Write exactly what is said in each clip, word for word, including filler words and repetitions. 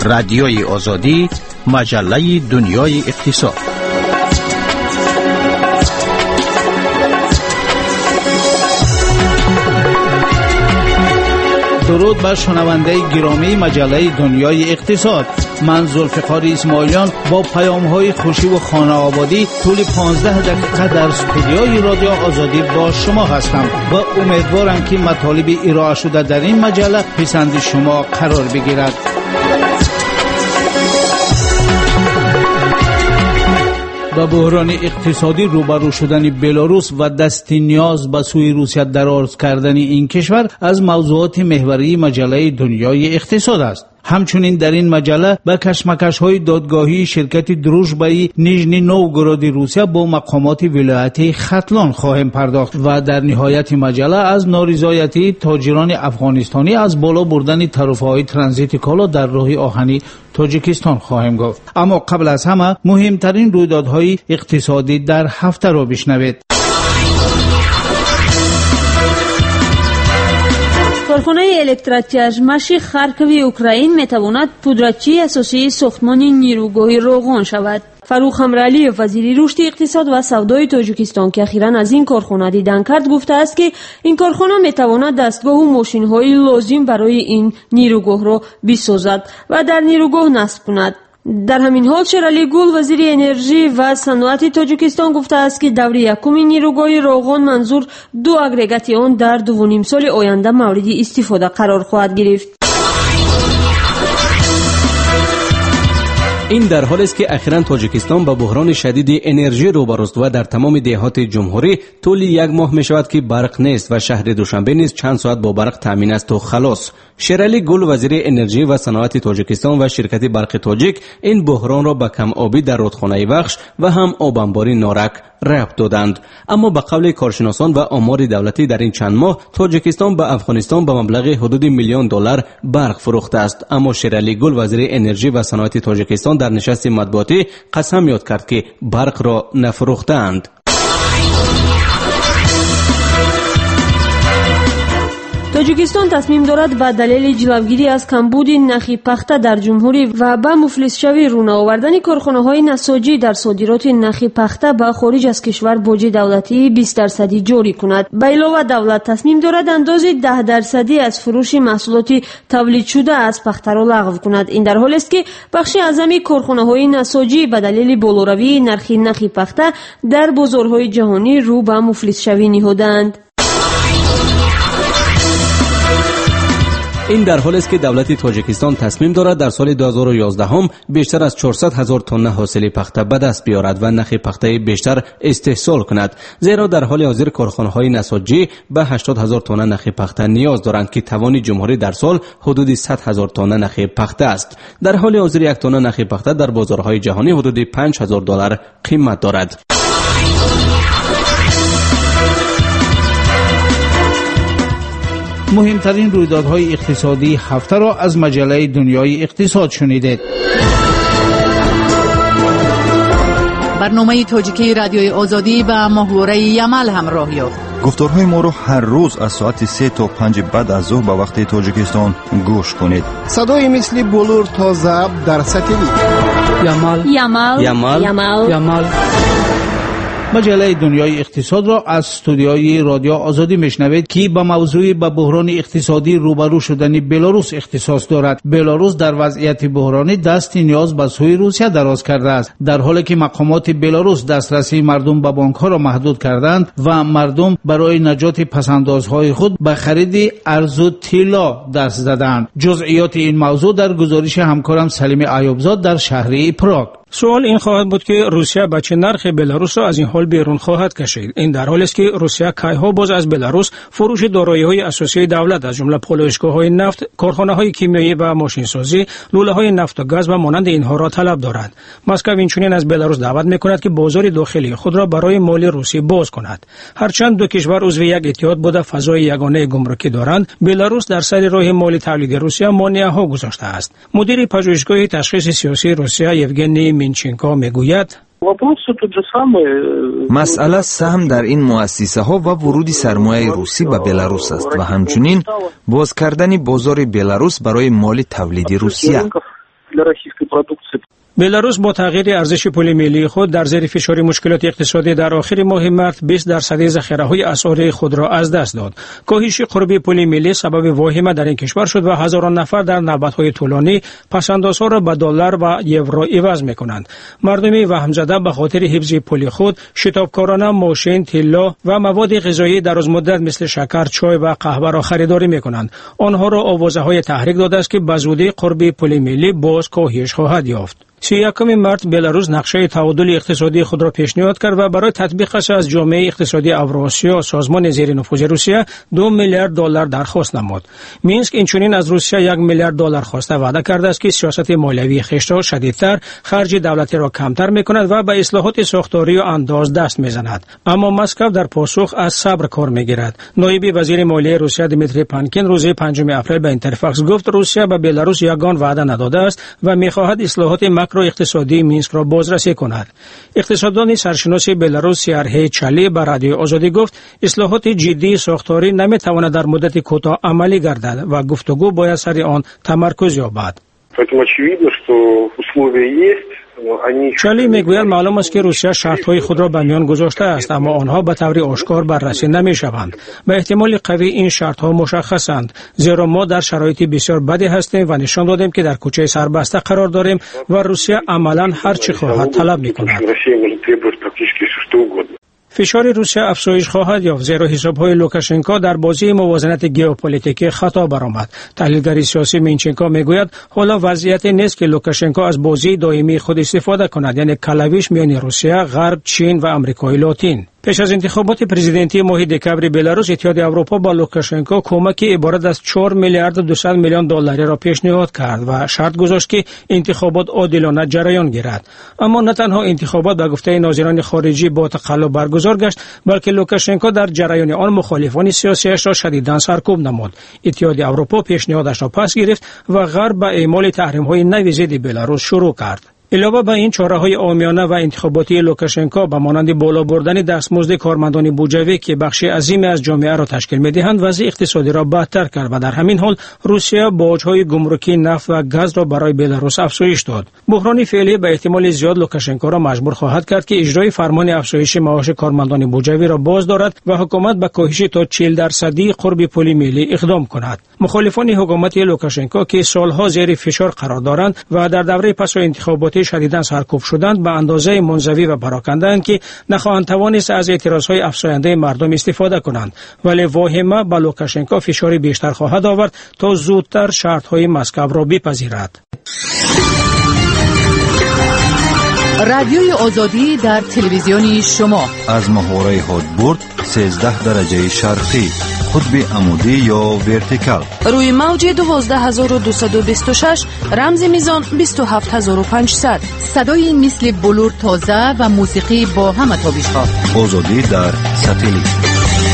رادیوی آزادی، مجله دنیای اقتصاد. درود بر شنونده گرامی مجله دنیای اقتصاد. من ذوالفقار اسماعیلیان با پیام‌های خوشی و خانه آبادی طول پانزده دقیقه در استودیوی رادیو آزادی با شما هستم و امیدوارم که مطالب ارائه شده در این مجله پسند شما قرار بگیرد. با بحران اقتصادی روبرو شدن بلاروس و دست نیاز به سوی روسیه دراز کردن این کشور از موضوعات محوری مجله دنیای اقتصاد است. همچنین در این مجله به کشمکش‌های دادگاهی شرکت دروژبای نیژنی نوگورود روسیه با مقامات ولایت ختلان خواهیم پرداخت و در نهایت مجله از نارضایتی تاجران افغانستانی از بالا بردن تعرفه‌های ترانزیت کالا در راه آهنی تاجیکستان خواهیم گفت. اما قبل از همه مهمترین رویدادهای اقتصادی در هفته را بشنوید. کارخانه الکتراتیاژماشی خارکوی اوکراین میتواند پودرچی اساسی ساختمان نیروگاه روغن شود. فروخ امرعلی وزیر رشد اقتصاد و سودای تاجیکستان که اخیراً از این کارخانه دیدن کرد گفته است که این کارخانه میتواند دستگاه و ماشین‌های لازم برای این نیروگاه را بسازد و در نیروگاه نصب کند. در همین حال شیرالی گل وزیر انرژی و صنعت تاجیکستان گفته است که دور یکم نیروگاه روغن منظور دو اگریگات آن در دو و نیم سال آینده مورد استفاده قرار خواهد گرفت. این در حالی است که اخیراً تاجیکستان با بحران شدید انرژی روبروست و در تمام دهات جمهوری طول یک ماه می شود که برق نیست و شهر دوشنبه نیز چند ساعت با برق تامین است و خلاص. شیرالی گل وزیر انرژی و صنعت تاجیکستان و شرکت برق تاجیک این بحران را به کم آبی در رودخانه بخش و هم آبانباری نارک ربط دادند. اما به قول کارشناسان و آمار دولتی در این چند ماه تاجیکستان به افغانستان به مبلغ حدود میلیون دلار برق فروخته است. اما شیرالی گل وزیر انرژی و صنعت تاجیکستان در نشست مطبوعاتی قسم یاد کرد که برق را نفروختند. تاجیکستان تصمیم دارد به دلیل جلوگیری از کمبود نرخ پخته در جمهوری و به مفلس شوی رونو آوردن کارخانه‌های نساجی در صادرات نرخ پخته به خارج از کشور باج دولتی بیست درصدی جاری کند. به علاوه دولت تصمیم دارد اندازه ده درصدی از فروش محصولات تولید شده از پخته را لغو کند. این در حالی است که بخش اعظم کارخانه‌های نساجی به دلیل بالاروی نرخ نرخ پخته در بازارهای جهانی رو به مفلس شوی نهادند. این در حالی است که دولت تاجیکستان تصمیم دارد در سال دو هزار و یازده هم بیشتر از چهارصد هزار تن حاصل پخته به دست بیارد و نرخ پخته بیشتر استحصال کند، زیرا در حال حاضر کارخانه‌های نساجی به هشتاد هزار تن نرخ پخته نیاز دارند که توان جمهوری در سال حدود صد هزار تن نرخ پخته است. در حال حاضر یک تن نرخ پخته در بازارهای جهانی حدود پنج هزار دلار قیمت دارد. مهمترین رویدادهای اقتصادی هفته را از مجله دنیای اقتصاد شنیدید. برنامه تاجیکی رادیوی آزادی به محوره یمل همراه یافت. گفتارهای ما را هر روز از ساعت سه تا پنج بعد از ظهر به وقت تاجیکستان گوش کنید. صدای مثل بلور تا ضرب در ساتلیت. یمل یمل یمل یمل یمل. مجله دنیای اقتصاد را از استودیوی رادیو آزادی میشنوید که با موضوع به بحران اقتصادی روبرو شدن بلاروس اختصاص دارد. بلاروس در وضعیت بحرانی دست نیاز به سوی روسیه دراز کرده است، در حالی که مقامات بلاروس دسترسی مردم به بانک‌ها را محدود کردند و مردم برای نجات پس‌اندازهای خود به خرید ارز و طلا دست زدند. جزئیات این موضوع در گزارش همکارم سلیم ایوبزاد در شهر پراگ. سوال این خواهد بود که روسیه به چه نرخ بلاروس را از این حال بیرون خواهد کشید. این در حالی است که روسیه کایها باز از بلاروس فروش دارایی‌های اساسی دولت از جمله پالایشگاه‌های نفت، کارخانه‌های کیمیایی و ماشینسازی، لوله‌های نفت و گاز و مانند اینها را طلب دارد. مسکو اینچنین از بلاروس دعوت می‌کند که بازار داخلی خود را برای مال روسی باز کند. هرچند دو کشور عضو یک اتحاد بوده فضای یگانه گمرکی دارند، بلاروس در سر راه مال تولید روسیه مانع‌ها گذاشته است. مدیر پژوهشگاه تشخیص سیاسی روسیه یوگنی مینچنکو میگوید مسئله سهم در این مؤسسه ها و ورود سرمایه روسی به بلاروس است و همچنین باز کردن بازار بلاروس برای مال تولیدی روسیه. для российской продукции. بلاروس با تغییر ارزش پول ملی خود در زیر فشار مشکلات اقتصادی در آخر ماه مارس بیست درصد ذخیره‌های اسعاری خود را از دست داد. کاهش قربی پول ملی سبب واهمه در این کشور شد و هزاران نفر در نوبت‌های طولانی پس‌اندازها را به دلار و یورو عوض می‌کنند. مردمی وهم زده به خاطر حفظ پول خود شتابکارانه ماشین، طلا و مواد غذایی درازمدت مثل شکر، چای و قهوه را خریداری می‌کنند. آنها را آوازه‌های تحریک داده است که به زودی قربی پول ملی باز کاهش خواهد یافت. سی و یکم مارس بلاروس نقشه تعادل اقتصادی خود را پیشنهاد کرد و برای تطبیقش از جامعه اقتصادی اوراسیا سازمان زیر نفوذ روسیه دو میلیارد دلار درخواست نمود. مینسک اینچنین از روسیه یک میلیارد دلار خواسته وعده کرده است که سیاست مالیوی خویش را شدیدتر، خرج دولتی را کمتر می‌کند و به اصلاحات ساختاری و انداز دست می‌زند. اما مسکو در پاسخ از صبر کار می‌گیرد. نایب وزیر مالیه روسیه دیمیتری پانکین روز پنجم اپریل به اینترفاکس گفت روسیه به بلاروس یگان وعده نداده است و می‌خواهد اصلاحات ماکرو اقتصادی مینسک را بازرسی کند. اقتصاددان سرشناس بلاروس سیرهی چالی به رادیو آزادی گفت اصلاحات جدی ساختاری نمی‌تواند در مدت کوتاه عملی گردد و گفتگو باید سر آن تمرکز یابد. چالی میگوید معلوم است که روسیه شرط‌های خود را به میان گذاشته است، اما آنها به طور آشکار بررسی نمی‌شوند. به احتمال قوی این شرط‌ها مشخصند، زیرا ما در شرایط بسیار بدی هستیم و نشان دادیم که در کوچه سربسته قرار داریم و روسیه عملاً هر چی خواهد طلب می‌کند. فشار روسیه افزایش خواهد یافت زیرا حساب‌های لوکاشنکو در بازی موازنت ژئوپلیتیکی خطا برآمد. تحلیلگر سیاسی مینچنکو میگوید حالا وضعیت نیست که لوکاشنکو از بازی دائمی خود استفاده کند، یعنی کلاویش میان روسیه، غرب، چین و آمریکای لاتین. پیش از انتخابات پرزیدنتی ماه دکامبر بلاروس اتحاد اروپا با لوکاشنکو کمکی عبارت از چهار میلیارد و دویست میلیون دلاری را پیشنهاد کرد و شرط گذاشت که انتخابات عادلانه جریان گیرد. اما نه تنها انتخابات به گفته ناظران خارجی با تقلب برگزار گشت، بلکه لوکاشنکو در جریان آن مخالفان سیاسیش را شدیداً سرکوب نمود. اتحاد اروپا پیشنهادش را پس گرفت و غرب به اعمال تحریم‌های نوی ضد بلاروس شروع کرد. علاوه بر این چاره‌های عامیانه و انتخاباتی لوکاشنکو به مانند بالا بردن دستمزد کارمندان بودجوی که بخشی عظیمی از جامعه را تشکیل می‌دهند وضع اقتصادی را بدتر کرد و در همین حال روسیه باج‌های گمرکی نفت و گاز را برای بلاروس افزایش داد. بحران فعلی به احتمال زیاد لوکاشنکو را مجبور خواهد کرد که اجرای فرمان افزایش معاش کارمندان بودجوی را باز دارد و حکومت به کاهش تا چهل درصدی قرب پول ملی اقدام کند. مخالفان حکومت لوکاشنکو که سالها زیر فشار قرار دارند و در دوره پس از انتخابات شدیداً سرکوب شدند به اندازه منزوی و پراکنده‌اند که نخواهند توانست از اعتراضهای افزاینده مردم استفاده کنند، ولی واهمه به لوکاشنکو فشاری بیشتر خواهد آورد تا زودتر شرط‌های مسکو را بپذیرد. رادیوی آزادی در تلویزیونی شما از محوره هادبورد سیزده درجه شرقی، قطب عمودی یا ورتیکال، روی موج دوازده هزار و دویست و بیست و شش، رمز میزان بیست و هفت هزار و پانصد. صدای مثل بلور تازه و موسیقی با همه تابش‌ها. آزادی در ساتلیت.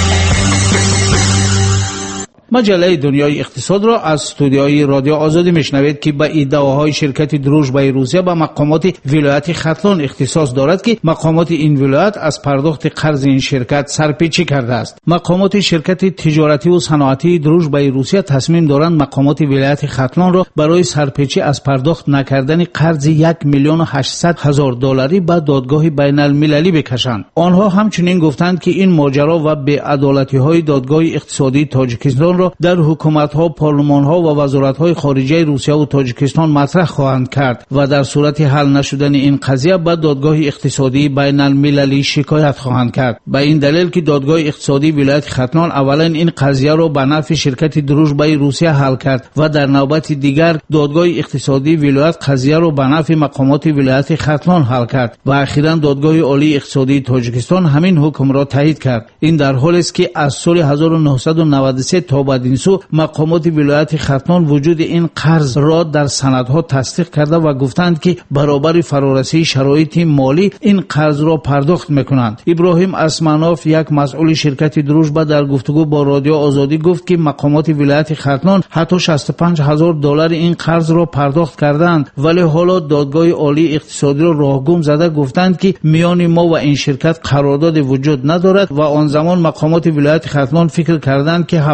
مجله دنیای اقتصاد را از استودیوی رادیو آزادی میشنوید که به ادعاهای شرکت دروژبای روسیه به مقامات ولایت ختلان اختصاص دارد که مقامات این ولایت از پرداخت قرض این شرکت سرپیچی کرده است. مقامات شرکت تجارتی و صنعتی دروژبای روسیه تصمیم دارند مقامات ولایت ختلان را برای سرپیچی از پرداخت نکردن قرض یک میلیون و هشتصد هزار دلاری به دادگاه بین المللی بکشند. آنها همچنین گفتند که این ماجرا و بی‌عدالتی‌های دادگاه اقتصادی تاجیکستان در حکومت‌ها، پارلمان‌ها و وزارت‌های خارجه روسیه و تاجیکستان مطرح خواهند کرد و در صورت حل نشدن این قضیه به دادگاه اقتصادی بین المللی شکایت خواهند کرد. به این دلیل که دادگاه اقتصادی ولایت ختلان اولا این قضیه را به نفع شرکت دروژبای روسیه حل کرد و در نوبت دیگر دادگاه اقتصادی ولایت قضیه را به نفع مقامات ولایت ختلان حل کرد و اخیراً دادگاه عالی اقتصادی تاجیکستان همین حکم را تایید کرد. این در حالی است که از سال هزار و نهصد و نود و سه تا بعد سو مقامات ولایت ختلان وجود این قرض را در سندها تصدیق کرده و گفتند که برابر فرارسی شرایط مالی این قرض را پرداخت میکنند. ابراهیم اسمانوف یک مسئول شرکت دروژبا در گفتگو با رادیو آزادی گفت که مقامات ولایت ختلان حتی شصت و پنج هزار دلار این قرض را پرداخت کردند، ولی حالا دادگاه عالی اقتصادی را راهگم زده گفتند که میان ما و این شرکت قرارداد وجود ندارد و آن زمان مقامات ولایت ختلان فکر کردند که هفتاد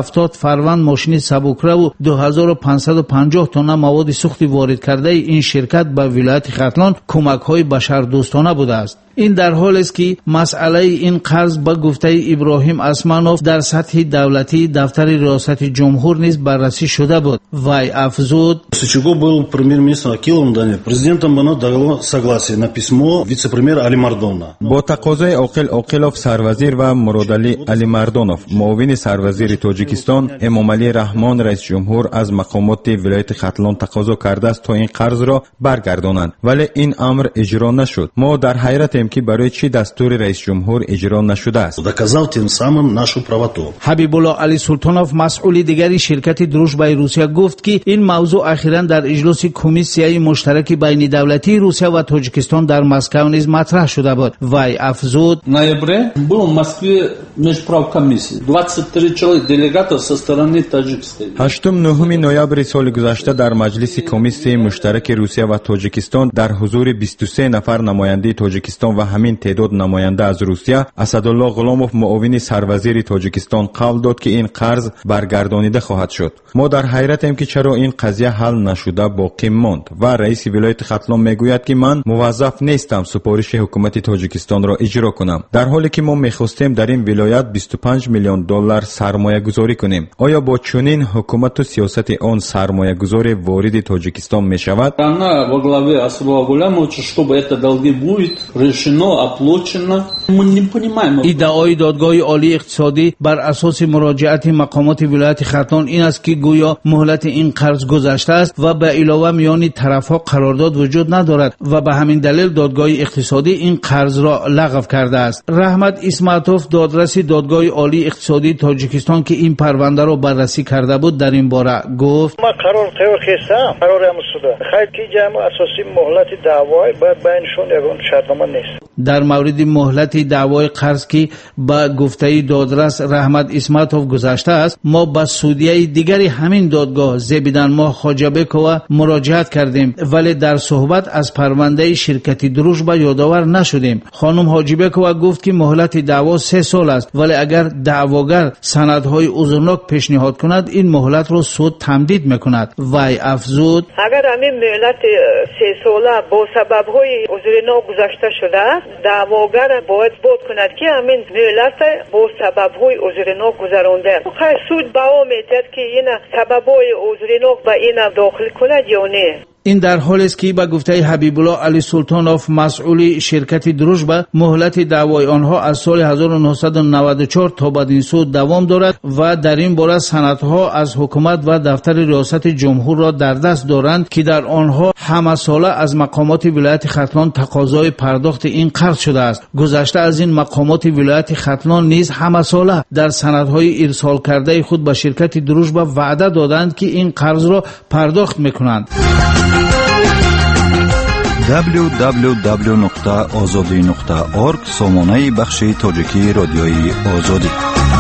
فروند ماشین سبکرو و دو هزار و پانصد و پنجاه تن مواد سوخت وارد کرده این شرکت به ولایت ختلان کمک‌های بشردوستانه بوده است. این در حالی است که مسئله این قرض به گفته ابراهیم اسمانوف در سطح دولتی دفتر ریاست جمهور نیز بررسی شده بود. وی افزود: Сычугов был премьер-министром Акиловым, да, президентом было дало согласие на письмо вице-премьера Али Мардона. با تقاضای عاقل عاقلوف سروزیر و مرادعلی علی مردانوف معاون سروزیر تاجیکستان امامعلی رحمان رئیس جمهور از مقامات ولایت ختلان تقاضا کرده است تا این قرض را برگردانند، ولی این امر اجرا نشد. ما در حیرتیم که برای چی دستور رئیس جمهور اجرا نشده است. Доказал тем самым нашу правоту. حبیب الله علی سلطانوف مسئول دیگری شرکت دروژبای روسیه گفت که این موضوع اخیراً در اجلاس کمیسیای مشترک بین دولتی روسیه و تاجیکستان در مسکو نیز مطرح شده بود. وی افزود: ноябре был в Москве межправкомиссия. двадцать три человек делегатов со стороны Таджикистана. هشتم نهم نوامبر سال گذشته در مجلس کمیسیای مشترک روسیه و تاجیکستان در حضور بیست و سه نفر نماینده تاجیکستان و همین تعداد نماینده از روسیه، اسدالله غلاموف معاون سروزیر تاجیکستان قول داد که این قرض برگردانیده خواهد شد. ما در حیرتیم که چرا این قضیه حل نشده باقی ماند و رئیس ولایت ختلان میگوید که من موظف نیستم سفارش حکومت تاجیکستان را اجرا کنم، در حالی که ما میخواستیم در این ولایت بیست و پنج میلیون دلار سرمایه گذاری کنیم. آیا با چنین حکومت و سیاست آن سرمایه گذاری وارد تاجیکستان میشود؟ Она во главе Асадулла Гулямовича, чтобы это долги будет решено, оплачено. Мы не понимаем. ادعای دادگاه عالی اقتصادی بر اساس مراجعت مقامات ولایت ختلان این است که گویا مهلت این قرض گذشته است و به علاوه میان طرفها قرارداد وجود ندارد و به همین دلیل دادگاه اقتصادی این قرض را لغو کرده است. رحمت اسماتوف دادرس دادگاه عالی اقتصادی تاجیکستان که این پرونده را بررسی کرده بود در این باره گفت: ما قرار تیار کردم قرار امسوده خیلی که جمع اساسی مهلت دعوای باید بینشون یگان شرطنامه نیست. در مورد مهلت دعوای قرض که با گفته دادرس رحمت اسماتوف گذشته است، ما با سودیه دیگری همین دادگاه زبیدان ماه خاجبکووا مراجعت کردیم، ولی در صحبت از پرونده شرکت دروژبا یادآور نشدیم. خانم حاجیبکووا گفت که مهلت دعوا سه سال است، ولی اگر دعواگر سندهای عذرناک پیشنهاد کند این مهلت را سود تمدید میکند. وی افزود: اگر همین مهلت سه ساله با سببهای عذرناک گذشته شده، دعواگر باید بود کند که همین مهلت با سببهای عذرناک گذرانده. خیلی سود با میتد که این سببهای عذرناک با این داخل کند یا نه. این در حالی است که با گفته حبیب الله علی سلطانوف مسئول شرکت دروژبا مهلت دعوای آنها از سال هزار و نهصد و نود و چهار تا بدین سو دوام دارد و در این باره سندها از حکومت و دفتر ریاست جمهور را در دست دارند که در آنها همه ساله از مقامات ولایت ختلان تقاضای پرداخت این قرض شده است. گذشته از این مقامات ولایت ختلان نیز همه ساله در سندهای ارسال کرده خود به شرکت دروژبا وعده دادند که این قرض را پرداخت میکنند. دبلیو دبلیو دبلیو نقطه آزادی نقطه اورگ سامانه بخش تاجیکی رادیوی آزادی.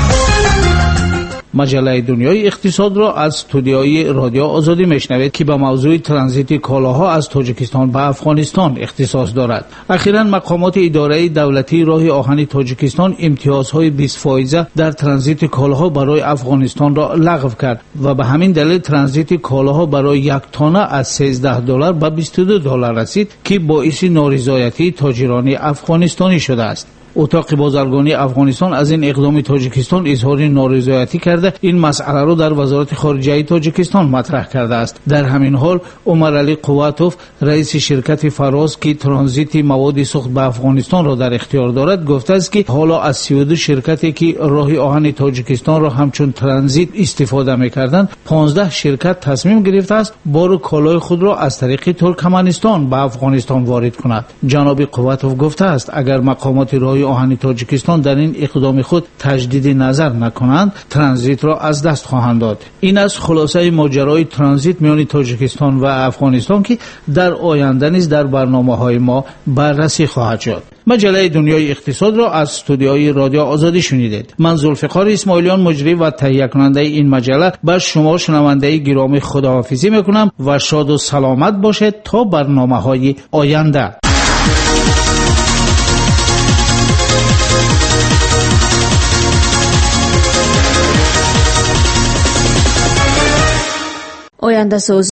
مجله دنیای اقتصاد را از استودیوی رادیو آزادی میشنوید که به موضوع ترانزیت کالاها از تاجیکستان به افغانستان اختصاص دارد. اخیراً مقامات اداره دولتی راه آهن تاجیکستان امتیازهای بیست فایزه در ترانزیت کالاها برای افغانستان را لغو کرد و به همین دلیل ترانزیت کالاها برای یک تانه از سیزده دلار به بیست و دو دلار رسید که باعث نارضایتی تاجران افغانستانی شده است. اتاق بازرگانی افغانستان از این اقدام تاجیکستان اظهار نارضایتی کرده این مسئله را در وزارت خارجه تاجیکستان مطرح کرده است. در همین حال عمر علی قواتوف رئیس شرکت فراز که ترانزیت مواد سوخت به افغانستان را در اختیار دارد گفته است که حالا از سی و دو شرکتی که راه آهن تاجیکستان را همچون ترانزیت استفاده می‌کردند پانزده شرکت تصمیم گرفته است بار کالای خود را از طریق ترکمنستان به افغانستان وارد کند. جناب قواتوف گفته است اگر مقامات راه آهن تاجیکستان در این اقدام خود تجدید نظر نکنند ترانزیت را از دست خواهند داد. این از خلاصه ماجرای ترانزیت میان تاجیکستان و افغانستان که در آینده نیز در برنامه‌های ما بررسی خواهد شد. مجله دنیای اقتصاد را از استودیوی رادیو آزادی شنیدید. من ذوالفقار اسماعیلیان مجری و تهیه کننده این مجله با شما شنونده گرامی خداحافظی میکنم و شاد و سلامت باشید تا برنامه‌های آینده. آینده سازی